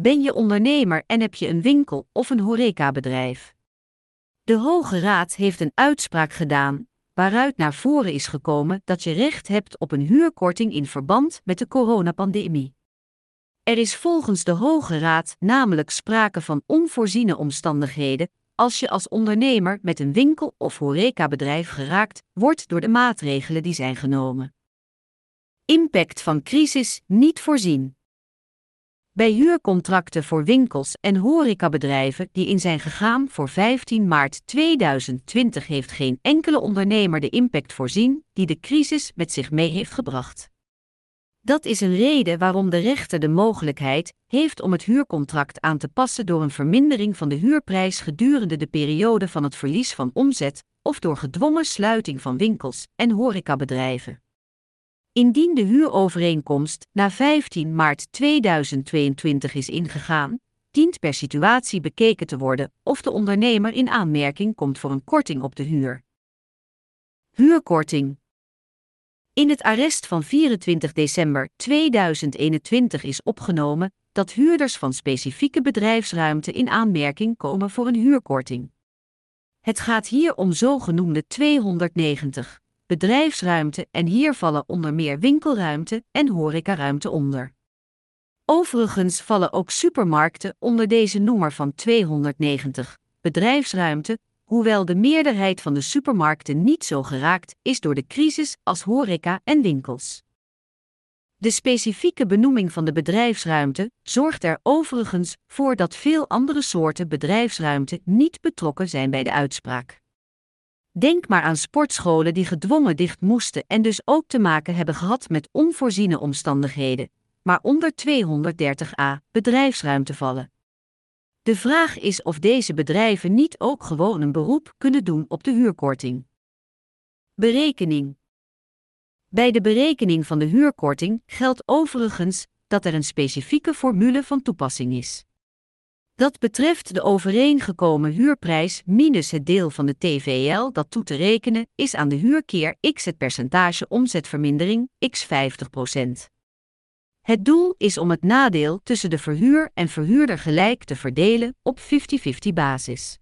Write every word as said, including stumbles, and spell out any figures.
Ben je ondernemer en heb je een winkel of een horecabedrijf? De Hoge Raad heeft een uitspraak gedaan, waaruit naar voren is gekomen dat je recht hebt op een huurkorting in verband met de coronapandemie. Er is volgens de Hoge Raad namelijk sprake van onvoorziene omstandigheden, als je als ondernemer met een winkel of horecabedrijf geraakt wordt door de maatregelen die zijn genomen. Impact van crisis niet voorzien. Bij huurcontracten voor winkels en horecabedrijven die in zijn gegaan voor vijftien maart tweeduizend twintig heeft geen enkele ondernemer de impact voorzien die de crisis met zich mee heeft gebracht. Dat is een reden waarom de rechter de mogelijkheid heeft om het huurcontract aan te passen door een vermindering van de huurprijs gedurende de periode van het verlies van omzet of door gedwongen sluiting van winkels en horecabedrijven. Indien de huurovereenkomst na vijftien maart tweeduizend tweeëntwintig is ingegaan, dient per situatie bekeken te worden of de ondernemer in aanmerking komt voor een korting op de huur. Huurkorting. In het arrest van vierentwintig december tweeduizend eenentwintig is opgenomen dat huurders van specifieke bedrijfsruimte in aanmerking komen voor een huurkorting. Het gaat hier om zogenoemde tweehonderdnegentig bedrijfsruimte en hier vallen onder meer winkelruimte en horecaruimte onder. Overigens vallen ook supermarkten onder deze noemer van tweehonderdnegentig bedrijfsruimte, hoewel de meerderheid van de supermarkten niet zo geraakt is door de crisis als horeca en winkels. De specifieke benoeming van de bedrijfsruimte zorgt er overigens voor dat veel andere soorten bedrijfsruimte niet betrokken zijn bij de uitspraak. Denk maar aan sportscholen die gedwongen dicht moesten en dus ook te maken hebben gehad met onvoorziene omstandigheden, maar onder tweehonderddertig a bedrijfsruimte vallen. De vraag is of deze bedrijven niet ook gewoon een beroep kunnen doen op de huurkorting. Berekening. Bij de berekening van de huurkorting geldt overigens dat er een specifieke formule van toepassing is. Dat betreft de overeengekomen huurprijs minus het deel van de T V L dat toe te rekenen is aan de huur keer x het percentage omzetvermindering, x vijftig procent. Het doel is om het nadeel tussen de verhuur en verhuurder gelijk te verdelen op vijftig vijftig basis.